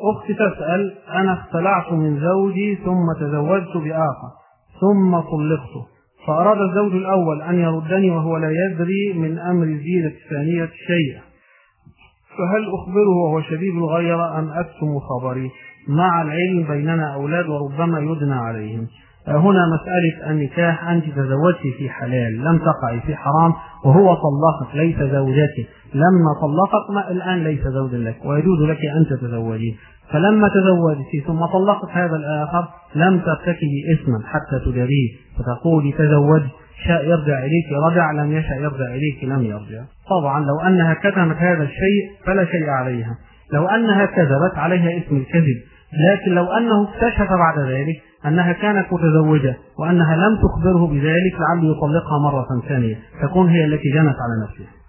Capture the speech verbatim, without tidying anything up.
أخت تسأل: أنا اختلعت من زوجي ثم تزوجت بآخر ثم طلقته، فأراد الزوج الأول أن يردني وهو لا يدري من أمر الزيجة الثانية شيئا، فهل أخبره وهو شديد الغيرة أم أكتم خبري مع العلم بيننا أولاد وربما يدنى عليهم؟ هنا مسألة النكاح، أنت تزوجت في حلال، لم تقعي في حرام، وهو طلقك ليس زوجتك، لما طلقك ما الآن ليس زوجا لك ويجوز لك أن تتزوجين، فلما تزوجت ثم طلقت هذا الآخر لم ترتكبي إثما حتى تدريه فتقولي تزوج، شاء يرجع إليك رجع، لم يشاء يرجع إليك لم يرجع. طبعا لو أنها كتمت هذا الشيء فلا شيء عليها، لو أنها كذبت عليها اسم الكذب، لكن لو أنه اكتشف بعد ذلك أنها كانت متزوجة وأنها لم تخبره بذلك لعله يطلقها مرة ثانية، تكون هي التي جنت على نفسها.